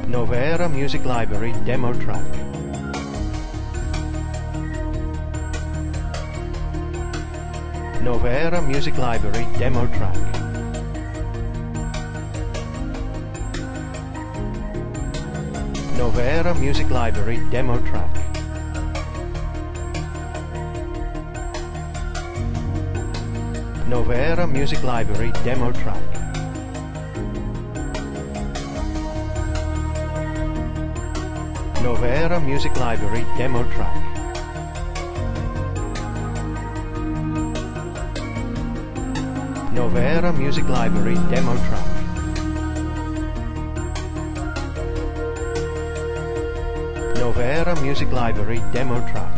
Novera Music Library demo track. Novera Music Library demo track. Novera Music Library demo track. Novera Music Library demo track. Novera Music Library demo track. Novera Music Library demo track. Novera Music Library demo track.